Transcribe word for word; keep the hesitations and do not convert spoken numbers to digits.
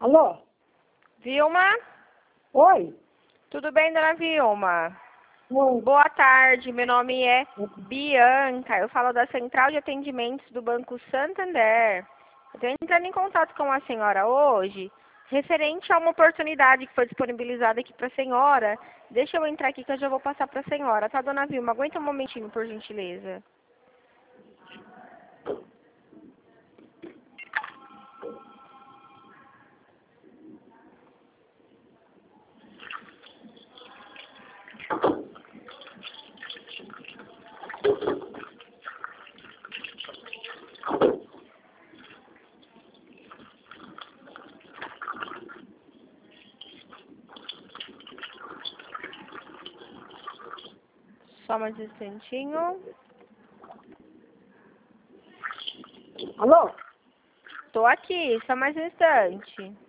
Alô? Vilma? Oi? Tudo bem, dona Vilma? Oi. Boa tarde, meu nome é Bianca, eu falo da Central de Atendimentos do Banco Santander. Eu estou entrando em contato com a senhora hoje, referente a uma oportunidade que foi disponibilizada aqui para a senhora. Deixa eu entrar aqui que eu já vou passar para a senhora, tá, dona Vilma? Aguenta um momentinho, por gentileza. Só mais um instantinho. Alô? Tô aqui, só mais um instante.